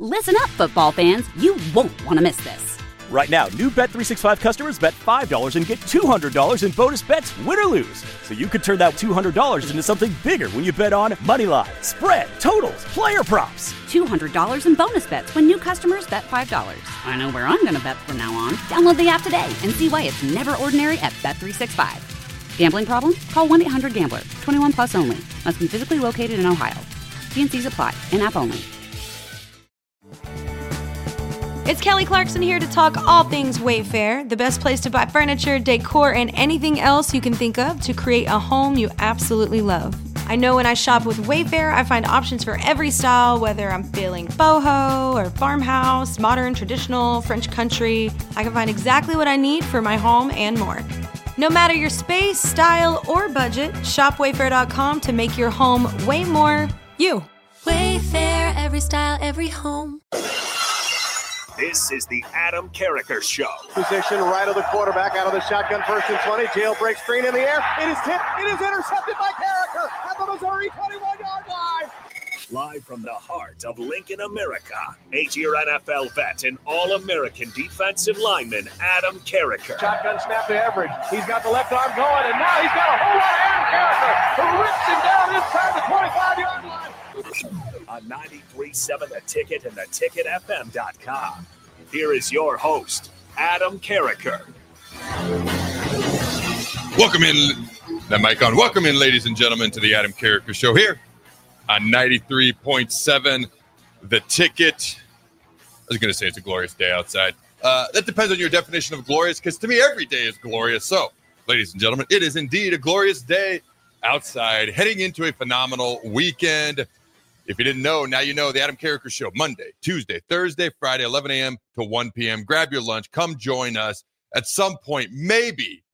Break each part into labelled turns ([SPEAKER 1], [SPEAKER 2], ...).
[SPEAKER 1] Listen up, football fans. You won't want to miss this.
[SPEAKER 2] Right now, new Bet365 customers bet $5 and get $200 in bonus bets, win or lose. So you could turn that $200 into something bigger when you bet on money line, spread, totals, player props.
[SPEAKER 1] $200 in bonus bets when new customers bet $5. I know where I'm going to bet from now on. Download the app today and see why it's never ordinary at Bet365. Gambling problem? Call 1-800-GAMBLER. 21 plus only. Must be physically located in Ohio. T&Cs apply. In-app only.
[SPEAKER 3] It's Kelly Clarkson here to talk all things Wayfair, the best place to buy furniture, decor, and anything else you can think of to create a home you absolutely love. I know when I shop with Wayfair, I find options for every style, whether I'm feeling boho or farmhouse, modern, traditional, French country. I can find exactly what I need for my home and more. No matter your space, style, or budget, shop Wayfair.com to make your home way more you.
[SPEAKER 4] Wayfair, every style, every home.
[SPEAKER 5] This is the Adam Carriker Show.
[SPEAKER 6] Position right of the quarterback, out of the shotgun, first and 20. Jailbreak screen in the air. It is tipped. It is intercepted by Carriker at the Missouri 21-yard line.
[SPEAKER 5] Live from the heart of Lincoln, America, 8-year NFL vet and All-American defensive lineman Adam Carriker.
[SPEAKER 6] Shotgun snap to Everidge. He's got the left arm going, and now he's got a whole lot of Adam Carriker who rips him down inside the 25-yard line.
[SPEAKER 5] On 93.7 The Ticket and theticketfm.com. Here is your host, Adam Carriker.
[SPEAKER 7] Welcome in, that mic on. Welcome in, ladies and gentlemen, to the Adam Carriker Show here on 93.7 The Ticket. I was going to say it's a glorious day outside. That depends on your definition of glorious, because to me, every day is glorious. So, ladies and gentlemen, it is indeed a glorious day outside, heading into a phenomenal weekend. If you didn't know, now you know. The Adam Carriker Show, Monday, Tuesday, Thursday, Friday, 11 a.m. to 1 p.m. Grab your lunch. Come join us. At some point, maybe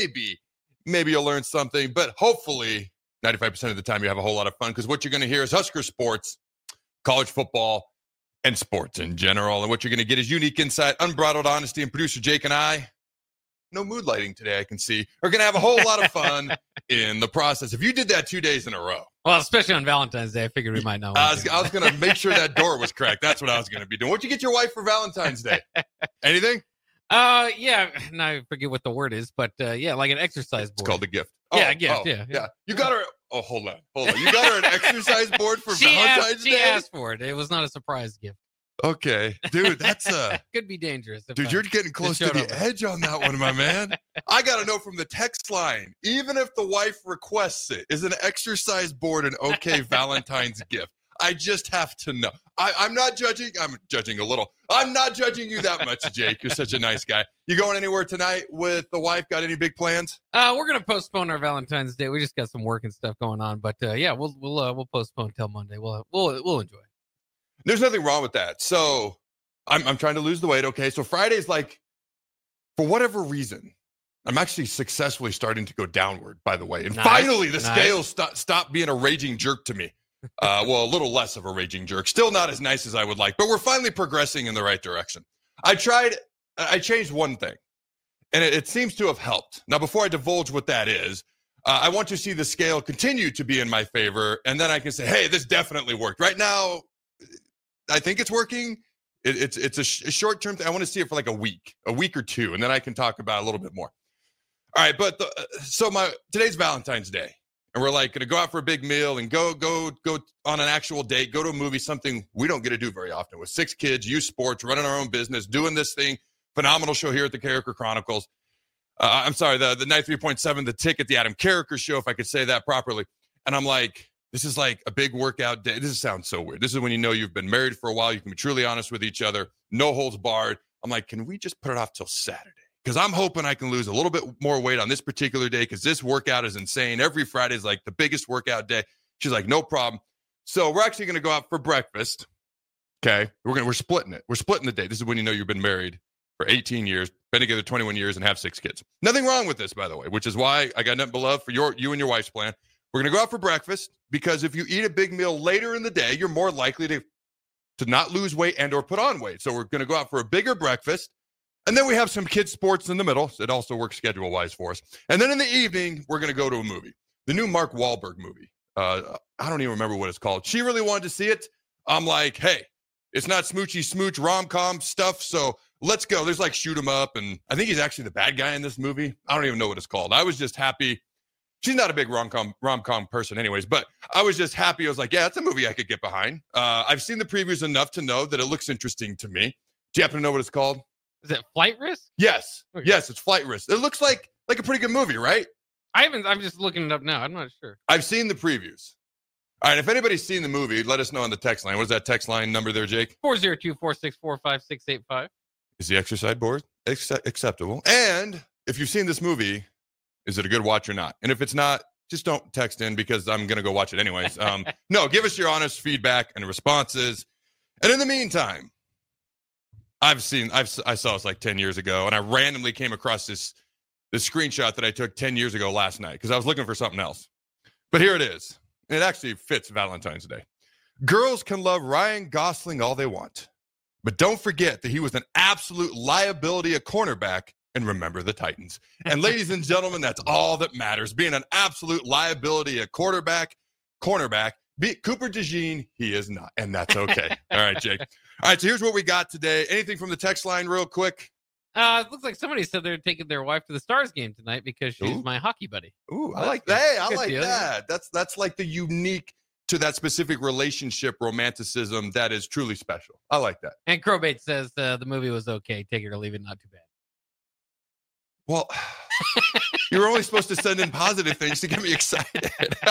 [SPEAKER 7] you'll learn something, but hopefully 95% of the time you have a whole lot of fun, because what you're going to hear is Husker sports, college football, and sports in general. And what you're going to get is unique insight, unbridled honesty, and producer Jake and I, no mood lighting today, I can see, are going to have a whole lot of fun in the process. If you did that 2 days in a row.
[SPEAKER 8] Well, especially on Valentine's Day, I figured we might not.
[SPEAKER 7] I was going to make sure that door was cracked. That's what I was going to be doing. What'd you get your wife for Valentine's Day? Anything?
[SPEAKER 8] Yeah. And I forget what the word is, but yeah, like an exercise board.
[SPEAKER 7] It's called a gift.
[SPEAKER 8] Yeah, a gift. Yeah.
[SPEAKER 7] You got her. Oh, hold on. You got her an exercise board for Valentine's Day?
[SPEAKER 8] She asked for it. It was not a surprise gift.
[SPEAKER 7] Okay, dude, that's
[SPEAKER 8] could be dangerous.
[SPEAKER 7] Dude, you're getting close to the edge on that one, my man. I got to know from the text line, even if the wife requests it, is an exercise board an okay Valentine's gift? I just have to know. I'm not judging. I'm judging a little. I'm not judging you that much, Jake. You're such a nice guy. You going anywhere tonight with the wife? Got any big plans?
[SPEAKER 8] We're gonna postpone our Valentine's Day. We just got some work and stuff going on, but yeah, we'll postpone till Monday. We'll enjoy it.
[SPEAKER 7] There's nothing wrong with that. So I'm trying to lose the weight. Okay. So Friday's like, for whatever reason, I'm actually successfully starting to go downward, by the way. And finally the scales stop being a raging jerk to me. Well, a little less of a raging jerk. Still not as nice as I would like, but we're finally progressing in the right direction. I changed one thing, and it seems to have helped. Now, before I divulge what that is, I want to see the scale continue to be in my favor, and then I can say, hey, this definitely worked. Right now, I think it's working. It's a short-term thing. I want to see it for like a week or two, and then I can talk about it a little bit more. All right, but today's Valentine's Day, and we're like going to go out for a big meal and go on an actual date, go to a movie, something we don't get to do very often with 6 kids, youth sports, running our own business, doing this thing. Phenomenal show here at the Carriker Chronicles. I'm sorry, the 93.7, The Ticket, the Adam Carriker Show, if I could say that properly. And I'm like, this is like a big workout day. This sounds so weird. This is when you know you've been married for a while. You can be truly honest with each other. No holds barred. I'm like, can we just put it off till Saturday? Because I'm hoping I can lose a little bit more weight on this particular day, because this workout is insane. Every Friday is like the biggest workout day. She's like, no problem. So we're actually going to go out for breakfast. Okay. We're splitting it. We're splitting the day. This is when you know you've been married for 18 years, been together 21 years, and have 6 kids. Nothing wrong with this, by the way, which is why I got nothing but love for you and your wife's plan. We're going to go out for breakfast, because if you eat a big meal later in the day, you're more likely to not lose weight and or put on weight. So we're going to go out for a bigger breakfast. And then we have some kids' sports in the middle. So it also works schedule-wise for us. And then in the evening, we're going to go to a movie. The new Mark Wahlberg movie. I don't even remember what it's called. She really wanted to see it. I'm like, hey, It's not smoochy smooch rom-com stuff, so let's go. There's like shoot 'em up, and I think he's actually the bad guy in this movie. I don't even know what it's called. I was just happy. She's not a big rom-com person anyways, but I was just happy. I was like, yeah, it's a movie I could get behind. I've seen the previews enough to know that it looks interesting to me. Do you happen to know what it's called?
[SPEAKER 8] Is it Flight Risk?
[SPEAKER 7] Yes.
[SPEAKER 8] Okay.
[SPEAKER 7] Yes, it's Flight Risk. It looks like a pretty good movie, right?
[SPEAKER 8] I'm just looking it up now. I'm not sure.
[SPEAKER 7] I've seen the previews. All right, if anybody's seen the movie, let us know on the text line. What is that text line number there, Jake?
[SPEAKER 8] 402-464-5685.
[SPEAKER 7] Is the exercise board acceptable? And if you've seen this movie, is it a good watch or not? And if it's not, just don't text in because I'm going to go watch it anyways. No, give us your honest feedback and responses. And in the meantime, I saw this like 10 years ago, and I randomly came across this screenshot that I took 10 years ago last night because I was looking for something else. But here it is. And it actually fits Valentine's Day. Girls can love Ryan Gosling all they want, but don't forget that he was an absolute liability at cornerback, and remember the Titans. And ladies and gentlemen, that's all that matters. Being an absolute liability at cornerback, Cooper DeJean, he is not, and that's okay. All right, Jake. All right, so here's what we got today. Anything from the text line real quick?
[SPEAKER 8] It looks like somebody said they're taking their wife to the Stars game tonight because she's my hockey buddy.
[SPEAKER 7] Ooh, I like that. Hey, I like that. That's like the unique to that specific relationship romanticism that is truly special. I like that.
[SPEAKER 8] And Crowbait says the movie was okay. Take it or leave it, not too bad.
[SPEAKER 7] Well, you were only supposed to send in positive things to get me excited.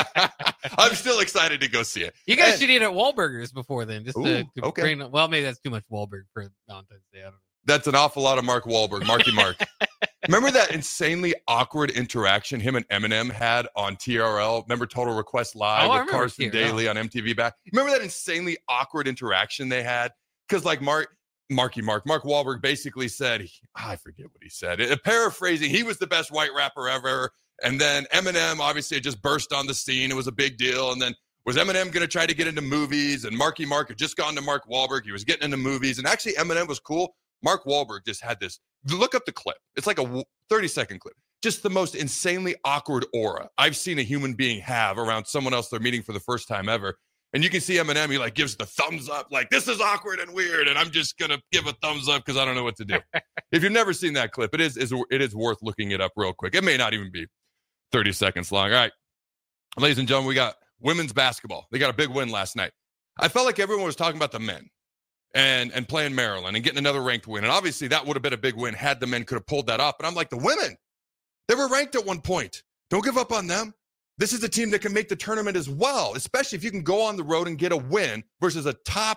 [SPEAKER 7] I'm still excited to go see it.
[SPEAKER 8] You guys should eat at Wahlburgers before then. Just to
[SPEAKER 7] okay.
[SPEAKER 8] bring, well, maybe that's too much Wahlburg for Valentine's Day. I don't know.
[SPEAKER 7] That's an awful lot of Mark Wahlberg, Marky Mark. Remember that insanely awkward interaction him and Eminem had on TRL? Remember Total Request Live with Carson Daly on MTV back? Remember that insanely awkward interaction they had? Because like Mark Wahlberg basically said, I forget what he said. Paraphrasing, he was the best white rapper ever. And then Eminem obviously had just burst on the scene. It was a big deal. And then was Eminem going to try to get into movies? And Marky Mark had just gone to Mark Wahlberg. He was getting into movies. And actually Eminem was cool. Mark Wahlberg just had this. Look up the clip. It's like a 30-second clip. Just the most insanely awkward aura I've seen a human being have around someone else they're meeting for the first time ever. And you can see Eminem, he like gives the thumbs up, like, this is awkward and weird, and I'm just going to give a thumbs up because I don't know what to do. If you've never seen that clip, it is worth looking it up real quick. It may not even be 30 seconds long. All right. Ladies and gentlemen, we got women's basketball. They got a big win last night. I felt like everyone was talking about the men. And playing Maryland and getting another ranked win. And obviously that would have been a big win had the men could have pulled that up. And I'm like, the women, they were ranked at one point. Don't give up on them. This is a team that can make the tournament as well, especially if you can go on the road and get a win versus a top,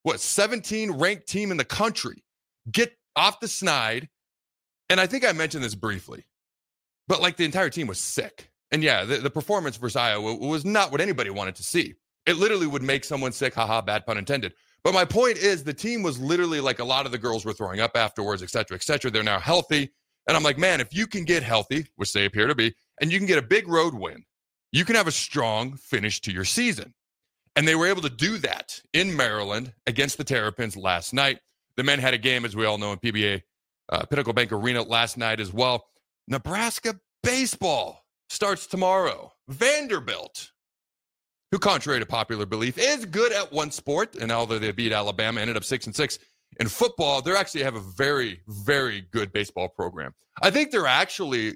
[SPEAKER 7] 17 ranked team in the country. Get off the snide. And I think I mentioned this briefly, but like the entire team was sick. And yeah, the performance versus Iowa was not what anybody wanted to see. It literally would make someone sick. Haha, bad pun intended. But my point is the team was literally like a lot of the girls were throwing up afterwards, et cetera, et cetera. They're now healthy. And I'm like, man, if you can get healthy, which they appear to be, and you can get a big road win, you can have a strong finish to your season. And they were able to do that in Maryland against the Terrapins last night. The men had a game, as we all know, in PBA Pinnacle Bank Arena last night as well. Nebraska baseball starts tomorrow. Vanderbilt, who, contrary to popular belief, is good at one sport. And although they beat Alabama, ended up 6-6 in football, they actually have a very, very good baseball program. I think they're actually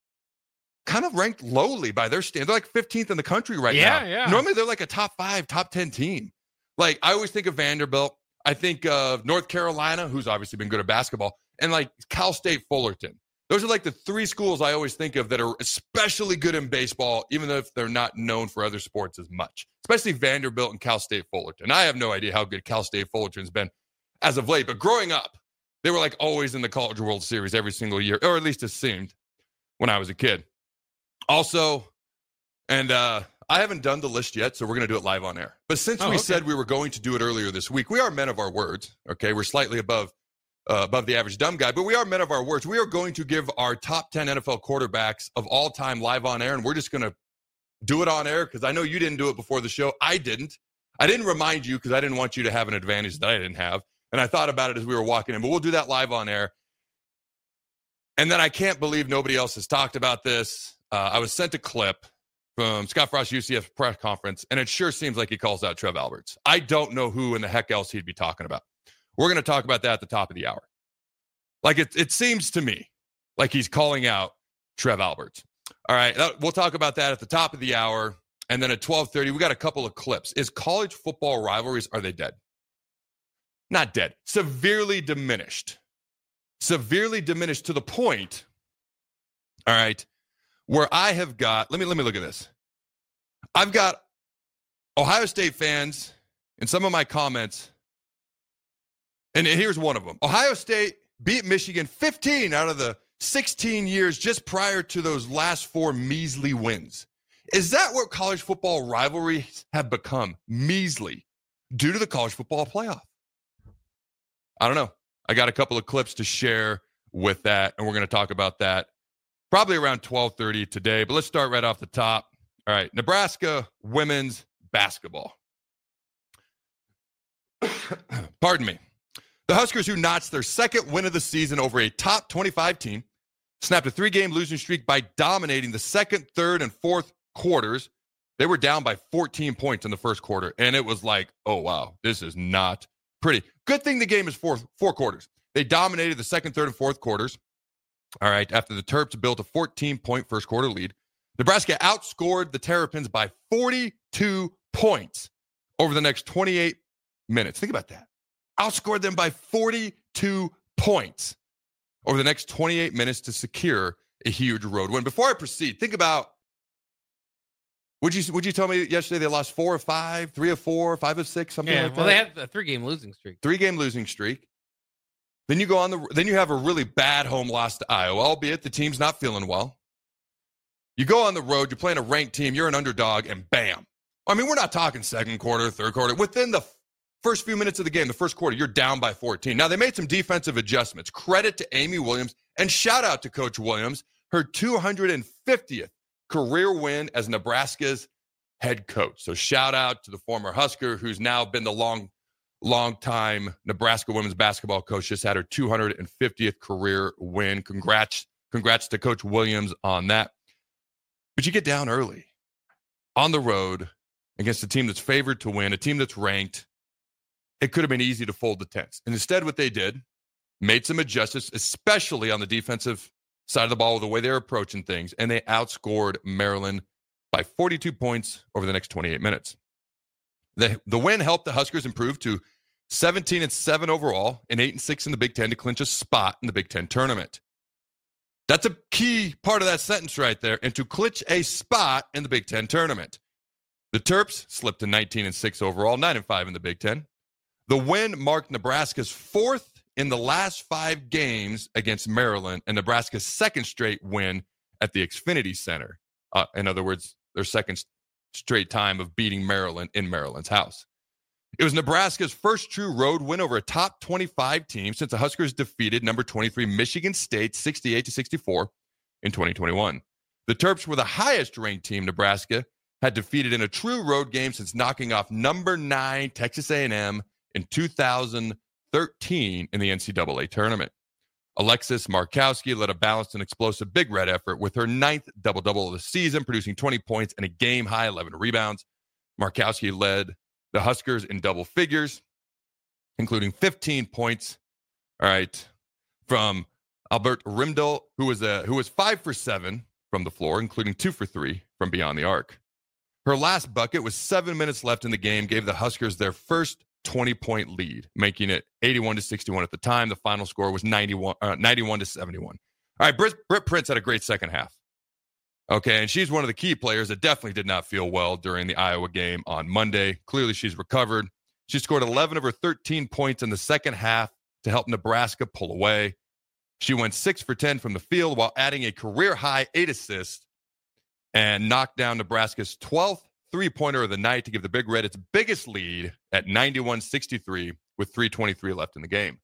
[SPEAKER 7] kind of ranked lowly by their standards. They're like 15th in the country right now. Yeah. Normally they're like a top 5, top 10 team. Like I always think of Vanderbilt. I think of North Carolina, who's obviously been good at basketball, and like Cal State Fullerton. Those are like the 3 schools I always think of that are especially good in baseball, even though if they're not known for other sports as much, especially Vanderbilt and Cal State Fullerton. I have no idea how good Cal State Fullerton's been as of late, but growing up, they were like always in the College World Series every single year, or at least it seemed when I was a kid. Also, and I haven't done the list yet, so we're going to do it live on air. But since we said we were going to do it earlier this week, we are men of our words, okay? We're slightly above the average dumb guy, but we are men of our words. We are going to give our top 10 NFL quarterbacks of all time live on air, and we're just going to do it on air because I know you didn't do it before the show. I didn't remind you because I didn't want you to have an advantage that I didn't have, and I thought about it as we were walking in, but we'll do that live on air. And then I can't believe nobody else has talked about this. I was sent a clip from Scott Frost UCF press conference, and it sure seems like he calls out Trev Alberts. I don't know who in the heck else he'd be talking about. We're going to talk about that at the top of the hour. Like it seems to me like he's calling out Trev Alberts. All right, we'll talk about that at the top of the hour. And then at 12:30, we got a couple of clips. Is college football rivalries, are they dead? Not dead. Severely diminished. Severely diminished to the point, all right, where I have got, let me look at this. I've got Ohio State fans in some of my comments, and here's one of them. Ohio State beat Michigan 15 out of the 16 years just prior to those last 4 measly wins. Is that what college football rivalries have become? Measly, due to the college football playoff? I don't know. I got a couple of clips to share with that, and we're going to talk about that probably around 12:30 today. But let's start right off the top. All right, Nebraska women's basketball. Pardon me. The Huskers, who notched their second win of the season over a top 25 team, snapped a 3-game losing streak by dominating the second, third, and fourth quarters. They were down by 14 points in the first quarter, and it was like, oh, wow, this is not pretty. Good thing the game is four quarters. They dominated the second, third, and fourth quarters. All right, after the Terps built a 14-point first quarter lead, Nebraska outscored the Terrapins by 42 points over the next 28 minutes. Think about that. Outscored them by 42 points over the next 28 minutes to secure a huge road win. Before I proceed, think about, would you tell me yesterday they lost 4 of 5, 3 of 4, 5 of 6, something like that?
[SPEAKER 8] Well, they had a 3-game losing streak.
[SPEAKER 7] 3-game losing streak. Then you go on then you have a really bad home loss to Iowa, albeit the team's not feeling well. You go on the road, you're playing a ranked team, you're an underdog, and bam. I mean, we're not talking second quarter, third quarter. Within the first few minutes of the game, the first quarter, you're down by 14. Now, they made some defensive adjustments. Credit to Amy Williams, and shout out to Coach Williams, her 250th career win as Nebraska's head coach. So shout out to the former Husker, who's now been the long-time Nebraska women's basketball coach, just had her 250th career win. Congrats to Coach Williams on that. But you get down early on the road against a team that's favored to win, a team that's ranked. It could have been easy to fold the tents. And instead, what they did, made some adjustments, especially on the defensive side of the ball with the way they're approaching things, and they outscored Maryland by 42 points over the next 28 minutes. The win helped the Huskers improve to 17-7 overall and 8-6 in the Big Ten to clinch a spot in the Big Ten tournament. That's a key part of that sentence right there, and to clinch a spot in the Big Ten tournament. The Terps slipped to 19-6 overall, 9-5 in the Big Ten. The win marked Nebraska's 4th in the last 5 games against Maryland, and Nebraska's 2nd straight win at the Xfinity Center. In other words, their 2nd straight time of beating Maryland in Maryland's house. It was Nebraska's first true road win over a top 25 team since the Huskers defeated number 23 Michigan State 68-64 in 2021. The Terps were the highest ranked team Nebraska had defeated in a true road game since knocking off number 9 Texas A&M in 2013 in the NCAA tournament. Alexis Markowski led a balanced and explosive Big Red effort with her 9th double-double of the season, producing 20 points and a game-high 11 rebounds. Markowski led the Huskers in double figures, including 15 points, all right, from Albert Rimdel, who was 5 for 7 from the floor, including 2 for 3 from beyond the arc. Her last bucket with 7 minutes left in the game gave the Huskers their first 20-point lead, making it 81-61 at the time. The final score was 91-71. All right, Britt Prince had a great second half. Okay, and she's one of the key players that definitely did not feel well during the Iowa game on Monday. Clearly, she's recovered. She scored 11 of her 13 points in the second half to help Nebraska pull away. She went 6 for 10 from the field while adding a career-high 8 assists and knocked down Nebraska's 12th three-pointer of the night to give the Big Red its biggest lead at 91-63 with 3:23 left in the game.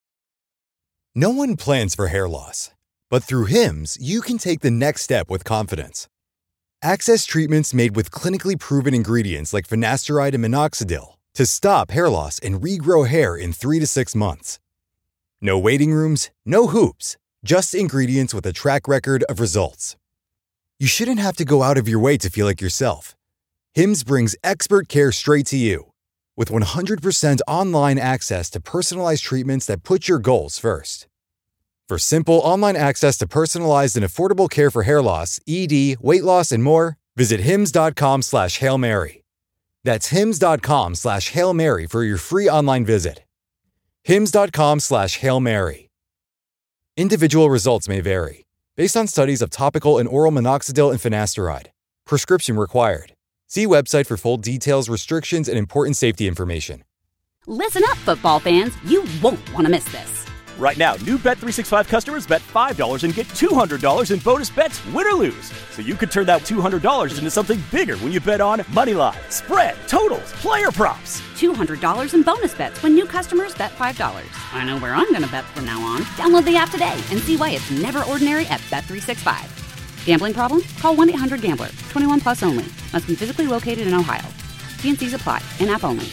[SPEAKER 9] No one plans for hair loss, but through Hims, you can take the next step with confidence. Access treatments made with clinically proven ingredients like finasteride and minoxidil to stop hair loss and regrow hair in 3 to 6 months. No waiting rooms, no hoops, just ingredients with a track record of results. you shouldn't have to go out of your way to feel like yourself. Hims brings expert care straight to you. With 100% online access to personalized treatments that put your goals first. For simple online access to personalized and affordable care for hair loss, ED, weight loss, and more, visit hims.com/Hail Mary. That's hims.com/Hail Mary for your free online visit. hims.com/Hail Mary. Individual results may vary, based on studies of topical and oral minoxidil and finasteride. Prescription required. See website for full details, restrictions, and important safety information.
[SPEAKER 1] Listen up, football fans. You won't want to miss this.
[SPEAKER 2] Right now, new Bet365 customers bet $5 and get $200 in bonus bets, win or lose. So you could turn that $200 into something bigger when you bet on moneyline, spread, totals, player props.
[SPEAKER 1] $200 in bonus bets when new customers bet $5. I know where I'm going to bet from now on. Download the app today and see why it's never ordinary at Bet365. Gambling problem? Call 1-800-GAMBLER. 21 plus only. Must be physically located in Ohio. T&Cs apply. In-app only.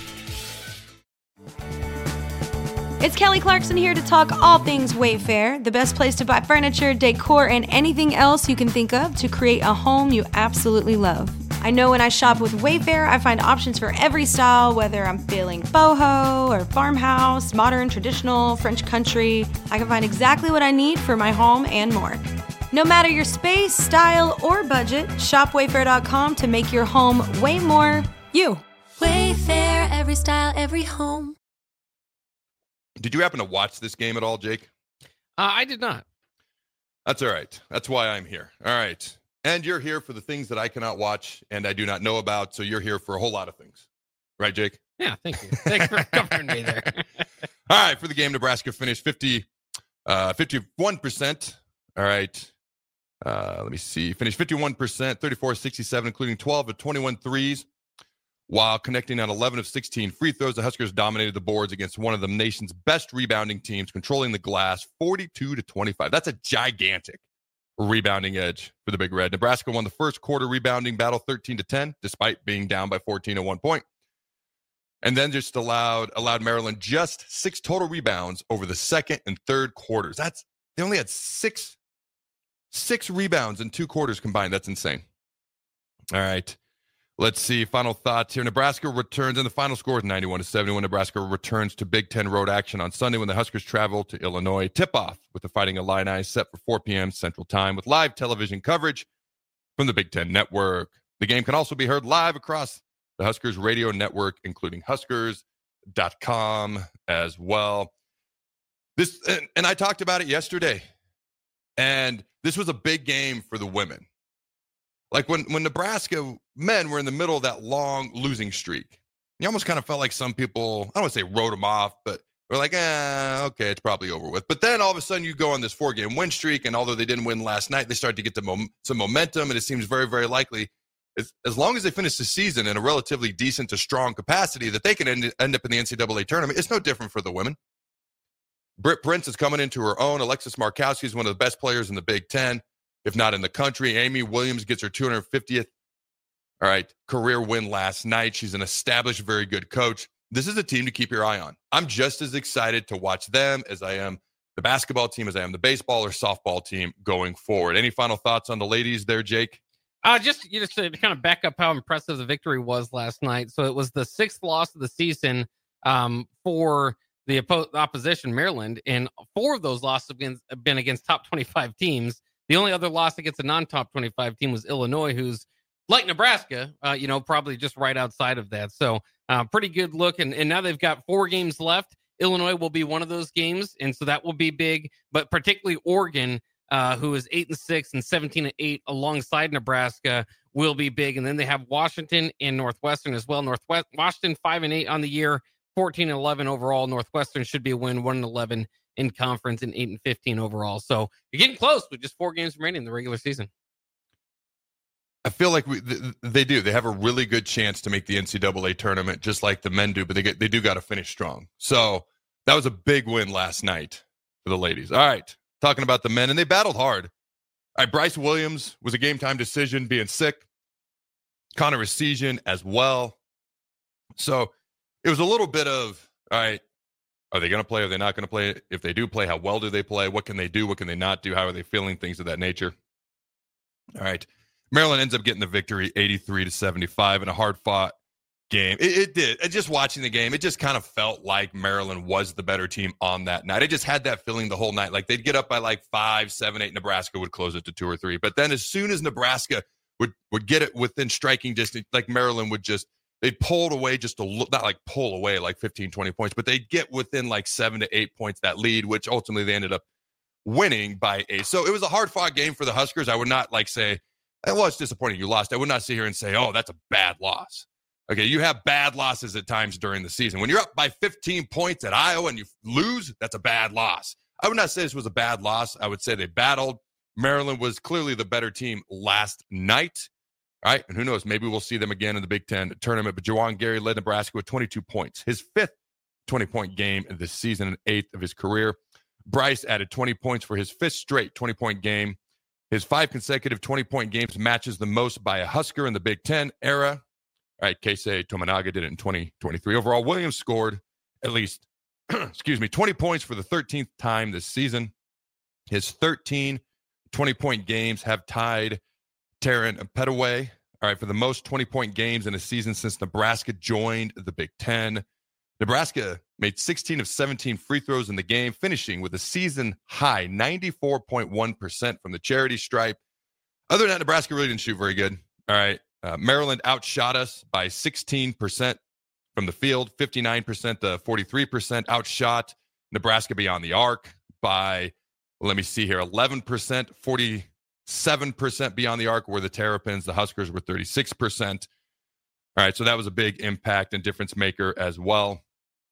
[SPEAKER 3] It's Kelly Clarkson here to talk all things Wayfair, the best place to buy furniture, decor, and anything else you can think of to create a home you absolutely love. I know when I shop with Wayfair, I find options for every style, whether I'm feeling boho or farmhouse, modern, traditional, French country. I can find exactly what I need for my home and more. No matter your space, style, or budget, shop Wayfair.com to make your home way more you.
[SPEAKER 4] Wayfair, every style, every home.
[SPEAKER 7] Did you happen to watch this game at all, Jake?
[SPEAKER 8] I did not.
[SPEAKER 7] That's all right. That's why I'm here. All right. And you're here for the things that I cannot watch and I do not know about, so you're here for a whole lot of things. Right, Jake?
[SPEAKER 8] Yeah, thank you. Thanks for covering me there.
[SPEAKER 7] All right, for the game, Nebraska finished 51%. All right. Let me see. Finished 51%, 34-67, including 12 of 21 threes. While connecting on 11 of 16 free throws, the Huskers dominated the boards against one of the nation's best rebounding teams, controlling the glass 42-25. That's a gigantic rebounding edge for the Big Red. Nebraska won the first quarter rebounding battle 13-10, despite being down by 14 at one point. And then just allowed Maryland just 6 total rebounds over the second and third quarters. They only had six rebounds in 2 quarters combined. That's insane. All right. Let's see. Final thoughts here. Nebraska returns, and the final score is 91-71. Nebraska returns to Big Ten road action on Sunday when the Huskers travel to Illinois. Tip-off with the Fighting Illini set for 4 p.m. Central Time with live television coverage from the Big Ten Network. The game can also be heard live across the Huskers radio network, including Huskers.com as well. And I talked about it yesterday, and this was a big game for the women. Like when Nebraska men were in the middle of that long losing streak, you almost kind of felt like some people, I don't want to say wrote them off, but we're like, okay, it's probably over with. But then all of a sudden you go on this 4-game win streak, and although they didn't win last night, they start to get some momentum, and it seems very, very likely, as long as they finish the season in a relatively decent to strong capacity, that they can end up in the NCAA tournament. It's no different for the women. Britt Prince is coming into her own. Alexis Markowski is one of the best players in the Big Ten, if not in the country. Amy Williams gets her 250th career win last night. She's an established, very good coach. This is a team to keep your eye on. I'm just as excited to watch them as I am the basketball team, as I am the baseball or softball team going forward. Any final thoughts on the ladies there, Jake?
[SPEAKER 8] Just to kind of back up how impressive the victory was last night. So it was the 6th loss of the season for the opposition, Maryland, and 4 of those losses have been against top 25 teams. The only other loss against a non-top 25 team was Illinois, who's like Nebraska, probably just right outside of that. So pretty good look. And now they've got 4 games left. Illinois will be one of those games, and so that will be big. But particularly Oregon, who is 8-6 and 17-8 alongside Nebraska, will be big. And then they have Washington and Northwestern as well. Washington 5-8 on the year, 14-11 overall. Northwestern should be a win, 1-11 in conference, and 8-15 overall. So you're getting close with just 4 games remaining in the regular season.
[SPEAKER 7] I feel like they do. They have a really good chance to make the NCAA tournament, just like the men do, but they do got to finish strong. So that was a big win last night for the ladies. All right, talking about the men, and they battled hard. All right, Bryce Williams was a game-time decision, being sick. Connor Essegian as well. So it was a little bit of, all right, are they going to play? Are they not going to play? If they do play, how well do they play? What can they do? What can they not do? How are they feeling? Things of that nature. All right. Maryland ends up getting the victory 83-75 in a hard-fought game. It did. Just watching the game, it just kind of felt like Maryland was the better team on that night. I just had that feeling the whole night. Like they'd get up by like 5, 7, 8. Nebraska would close it to 2 or 3. But then as soon as Nebraska would get it within striking distance, like Maryland would just, they'd pull it away just to look, not like pull away like 15, 20 points, but they'd get within like 7 to 8 points, that lead, which ultimately they ended up winning by 8. So it was a hard-fought game for the Huskers. I would not like say, well, it's disappointing you lost. I would not sit here and say, oh, that's a bad loss. Okay, you have bad losses at times during the season. When you're up by 15 points at Iowa and you lose, that's a bad loss. I would not say this was a bad loss. I would say they battled. Maryland was clearly the better team last night. All right, and who knows, maybe we'll see them again in the Big Ten tournament. But Juwan Gary led Nebraska with 22 points, his 5th 20-point game this season and 8th of his career. Bryce added 20 points for his 5th straight 20-point game. His 5 consecutive 20-point games matches the most by a Husker in the Big Ten era. All right, Keisei Tominaga did it in 2023. Overall, Williams scored at least, 20 points for the 13th time this season. His 13 20-point games have tied Taryn Petaway, all right, for the most 20-point games in a season since Nebraska joined the Big Ten. Nebraska made 16 of 17 free throws in the game, finishing with a season-high 94.1% from the charity stripe. Other than that, Nebraska really didn't shoot very good, all right. Maryland outshot us by 16% from the field, 59% to 43%. Outshot Nebraska beyond the arc by, let me see here, 11%, 47% beyond the arc were the Terrapins. The Huskers were 36%. All right, so that was a big impact and difference maker as well.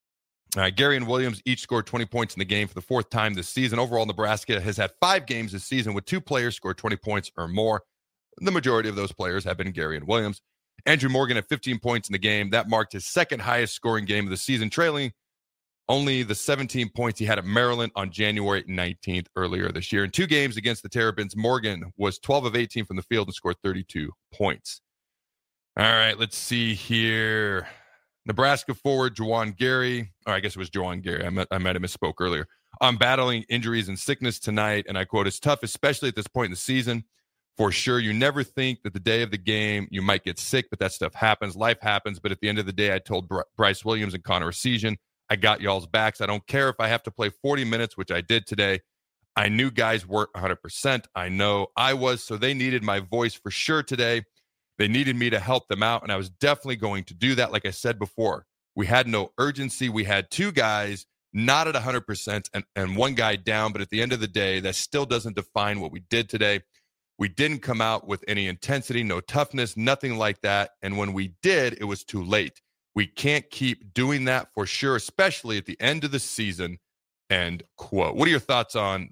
[SPEAKER 7] All right, Gary and Williams each scored 20 points in the game for the 4th time this season. Overall, Nebraska has had 5 games this season with 2 players scored 20 points or more. The majority of those players have been Gary and Williams. Andrew Morgan had 15 points in the game. That marked his 2nd highest scoring game of the season, trailing only the 17 points he had at Maryland on January 19th earlier this year. In 2 games against the Terrapins, Morgan was 12 of 18 from the field and scored 32 points. All right, let's see here. Nebraska forward Juwan Gary, or I guess it was Juwan Gary. I might have misspoke earlier. I'm battling injuries and sickness tonight, and I quote, "It's tough, especially at this point in the season. For sure, you never think that the day of the game you might get sick, but that stuff happens. Life happens. But at the end of the day, I told Bryce Williams and Connor Essegian, I got y'all's backs. I don't care if I have to play 40 minutes, which I did today. I knew guys weren't 100%. I know I was, so they needed my voice for sure today. They needed me to help them out, and I was definitely going to do that. Like I said before, we had no urgency. We had 2 guys not at 100% and 1 guy down, but at the end of the day, that still doesn't define what we did today. We didn't come out with any intensity, no toughness, nothing like that. And when we did, it was too late. We can't keep doing that for sure, especially at the end of the season." End quote. What are your thoughts on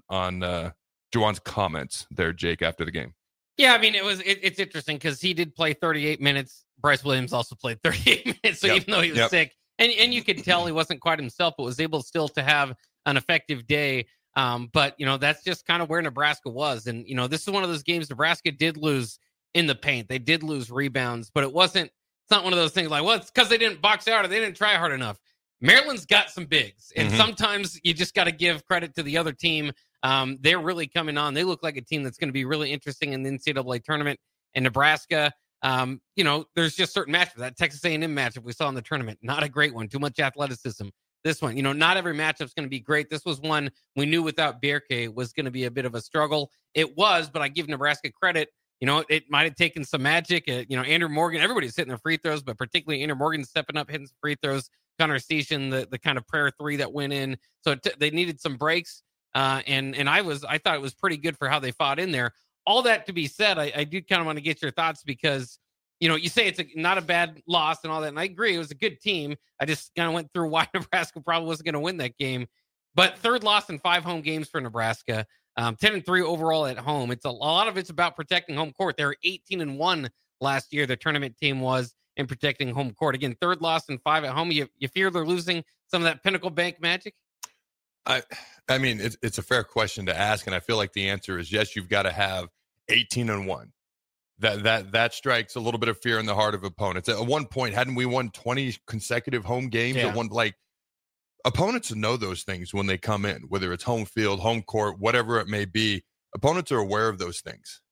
[SPEAKER 7] Juwan's comments there, Jake, after the game?
[SPEAKER 8] Yeah, I mean, it's interesting because he did play 38 minutes. Bryce Williams also played 38 minutes. So even though he was sick, and you could tell he wasn't quite himself, but was able still to have an effective day. But, that's just kind of where Nebraska was. And, this is one of those games Nebraska did lose in the paint. They did lose rebounds, but it's not one of those things like, well, it's because they didn't box out or they didn't try hard enough. Maryland's got some bigs, and sometimes you just got to give credit to the other team. They're really coming on. They look like a team that's going to be really interesting in the NCAA tournament. And Nebraska, there's just certain matchups. That Texas A&M matchup we saw in the tournament, not a great one. Too much athleticism. This one, not every matchup's going to be great. This was one we knew without Bierke was going to be a bit of a struggle. It was, but I give Nebraska credit. It might have taken some magic. Andrew Morgan, everybody's hitting their free throws, but particularly Andrew Morgan stepping up, hitting some free throws. Connor Essegian, the kind of prayer 3 that went in. So they needed some breaks. And I thought it was pretty good for how they fought in there. All that to be said, I do kind of want to get your thoughts because, you say it's not a bad loss and all that. And I agree, it was a good team. I just kind of went through why Nebraska probably wasn't going to win that game. But 3rd loss in 5 home games for Nebraska. 10-3 overall at home. A lot of it's about protecting home court. They were 18-1 last year. The tournament team was in protecting home court. Again, 3rd loss in 5 at home. You fear they're losing some of that Pinnacle Bank magic?
[SPEAKER 7] I mean, it's a fair question to ask, and I feel like the answer is yes. You've got to have 18-1. That strikes a little bit of fear in the heart of opponents. At one point, hadn't we won 20 consecutive home games?
[SPEAKER 8] Yeah.
[SPEAKER 7] Opponents know those things when they come in, whether it's home field, home court, whatever it may be. Opponents are aware of those things.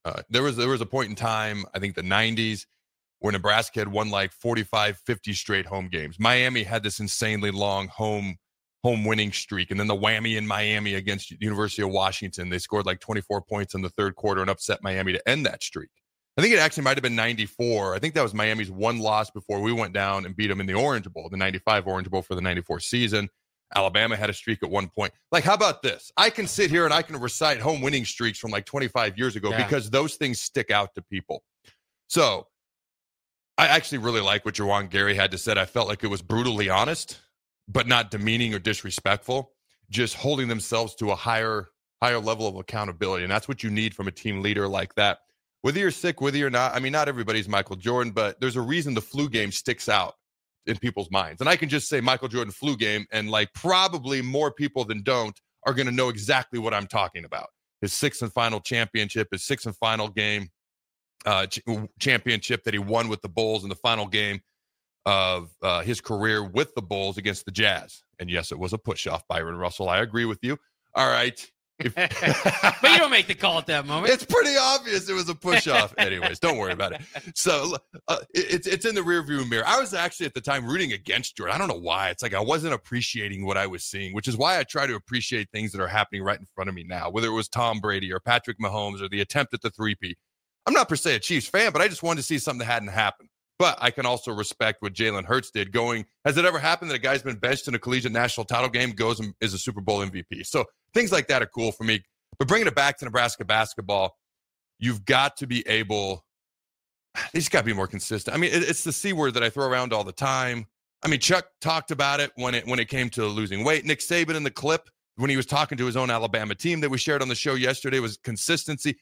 [SPEAKER 7] There was a point in time, I think the 90s, where Nebraska had won like 45, 50 straight home games. Miami had this insanely long home winning streak, and then the whammy in Miami against University of Washington. They scored like 24 points in the third quarter and upset Miami to end that streak. I think it actually might have been 94. I think that was Miami's one loss before we went down and beat them in the Orange Bowl, the 95 Orange Bowl for the 94 season. Alabama had a streak at one point. Like, how about this? I can sit here and I can recite home winning streaks from like 25 years ago because those things stick out to people. So I actually really like what Juwan Gary had to say. I felt like it was brutally honest, but not demeaning or disrespectful, just holding themselves to a higher level of accountability. And that's what you need from a team leader like that. Whether you're sick, whether you're not, I mean, not everybody's Michael Jordan, but there's a reason the flu game sticks out in people's minds. And I can just say Michael Jordan flu game, and like probably more people than don't are going to know exactly what I'm talking about. His sixth and final championship, his sixth and final game championship that he won with the Bulls in the final game of his career with the Bulls against the Jazz. And yes, it was a push-off, Byron Russell. I agree with you. All right.
[SPEAKER 8] But you don't make the call at that moment.
[SPEAKER 7] It's pretty obvious it was a push-off. Anyways, don't worry about it. So it's in the rearview mirror. I was actually at the time rooting against Jordan. I don't know why. It's like I wasn't appreciating what I was seeing, which is why I try to appreciate things that are happening right in front of me now, whether it was Tom Brady or Patrick Mahomes or the attempt at the three-peat. I'm not per se a Chiefs fan, but I just wanted to see something that hadn't happened. But I can also respect what Jalen Hurts did going, has it ever happened that a guy's been benched in a collegiate national title game, goes and is a Super Bowl MVP? So things like that are cool for me. But bringing it back to Nebraska basketball, you've got to be able, they just got to be more consistent. I mean, it's the C word that I throw around all the time. I mean, Chuck talked about it when it came to losing weight. Nick Saban in the clip, when he was talking to his own Alabama team that we shared on the show yesterday, was consistency.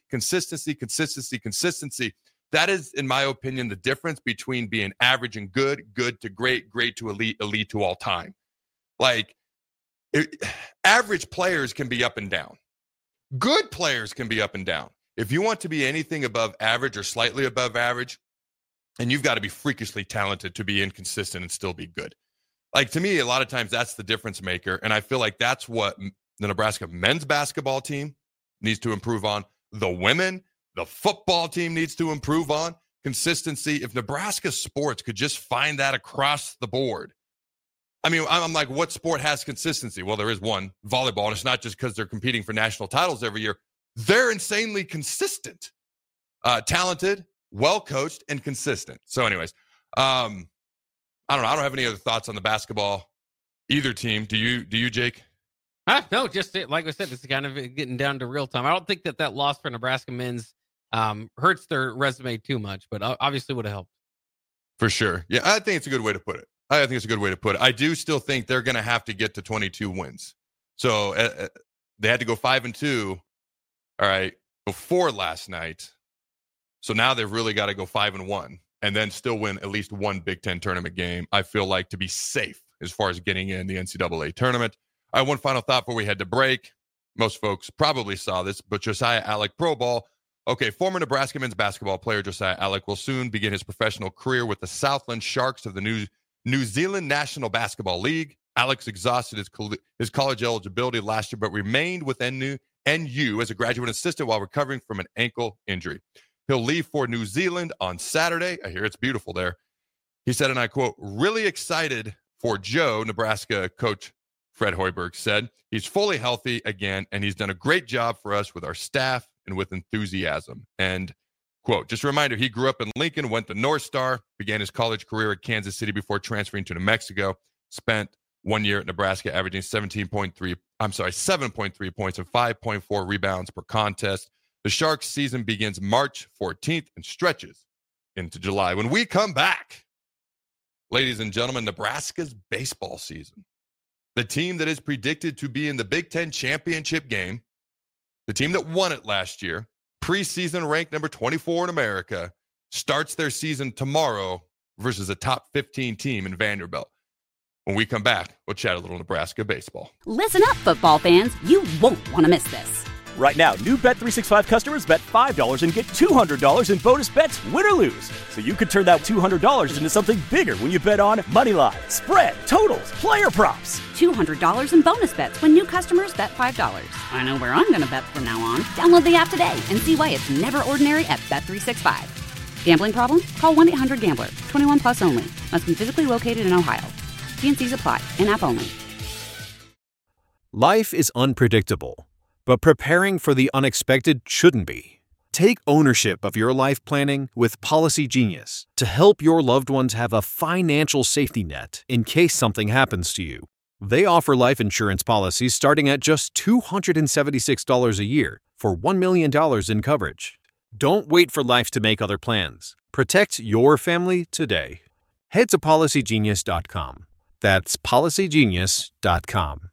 [SPEAKER 7] That is, in my opinion, the difference between being average and good to great to elite to all time. Like, average players can be up and down. Good players can be up and down. If you want to be anything above average or slightly above average, and you've got to be freakishly talented to be inconsistent and still be good. Like, to me, a lot of times that's the difference maker, and I feel like that's what the Nebraska men's basketball team needs to improve on. The football team needs to improve on consistency. If Nebraska sports could just find that across the board. I mean, I'm like, what sport has consistency? Well, there is one, volleyball, and it's not just because they're competing for national titles every year. They're insanely consistent, talented, well-coached, and consistent. So anyways, I don't know. I don't have any other thoughts on the basketball, either team. Do you, Jake?
[SPEAKER 8] No, just like I said, it's kind of getting down to real time. I don't think that loss for Nebraska men's hurts their resume too much, but obviously would have helped.
[SPEAKER 7] For sure. Yeah, I think it's a good way to put it. I do still think they're going to have to get to 22 wins. So they had to go 5-2, all right, before last night. So now they've really got to go 5-1 and then still win at least one Big Ten tournament game, I feel like, to be safe as far as getting in the NCAA tournament. All right, one final thought before we head to break. Most folks probably saw this, but Josiah Allick, Pro Bowl. Okay, former Nebraska men's basketball player Josiah Allick will soon begin his professional career with the Southland Sharks of the New Zealand National Basketball League. Allick exhausted his college eligibility last year, but remained with NU as a graduate assistant while recovering from an ankle injury. He'll leave for New Zealand on Saturday. I hear it's beautiful there. He said, and I quote, "Really excited for Joe," Nebraska coach Fred Hoiberg said. "He's fully healthy again, and he's done a great job for us with our staff and with enthusiasm." And quote, just a reminder, he grew up in Lincoln, went to North Star, began his college career at Kansas City before transferring to New Mexico, spent 1 year at Nebraska, averaging 7.3 points and 5.4 rebounds per contest. The Sharks season begins March 14th and stretches into July. When we come back, ladies and gentlemen, Nebraska's baseball season. The team that is predicted to be in the Big Ten championship game, the team that won it last year, preseason ranked number 24 in America, starts their season tomorrow versus a top 15 team in Vanderbilt. When we come back, we'll chat a little Nebraska baseball.
[SPEAKER 1] Listen up, football fans. You won't want to miss this.
[SPEAKER 2] Right now, new Bet365 customers bet $5 and get $200 in bonus bets, win or lose. So you could turn that $200 into something bigger when you bet on Moneyline, spread, totals, player props.
[SPEAKER 1] $200 in bonus bets when new customers bet $5. I know where I'm going to bet from now on. Download the app today and see why it's never ordinary at Bet365. Gambling problem? Call 1-800-GAMBLER. 21 plus only. Must be physically located in Ohio. T&Cs apply. In-app only.
[SPEAKER 10] Life is unpredictable, but preparing for the unexpected shouldn't be. Take ownership of your life planning with Policy Genius to help your loved ones have a financial safety net in case something happens to you. They offer life insurance policies starting at just $276 a year for $1 million in coverage. Don't wait for life to make other plans. Protect your family today. Head to PolicyGenius.com. That's PolicyGenius.com.